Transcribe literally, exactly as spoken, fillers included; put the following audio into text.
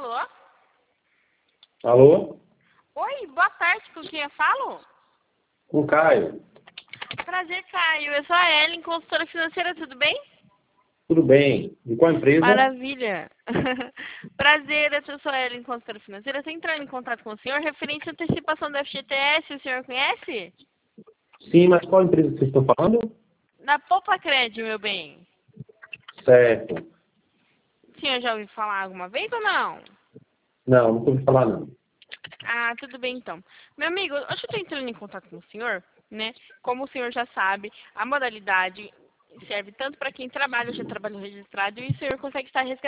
Alô? Alô? Oi, boa tarde, com quem eu falo? Com o Caio. Prazer, Caio. Eu sou a Ellen, consultora financeira, tudo bem? Tudo bem? De qual empresa? Maravilha. Prazer, eu sou a Ellen, consultora financeira. Estou entrando em contato com o senhor referente à antecipação do F G T S, o senhor conhece? Sim, mas qual empresa vocês estão falando? Na Poupa Cred, meu bem. Certo. O senhor já ouviu falar alguma vez ou não? Não, não ouvi falar não. Ah, tudo bem então. Meu amigo, hoje eu estou entrando em contato com o senhor, né? Como o senhor já sabe, a modalidade serve tanto para quem trabalha, já trabalha registrado, e o senhor consegue estar resgatando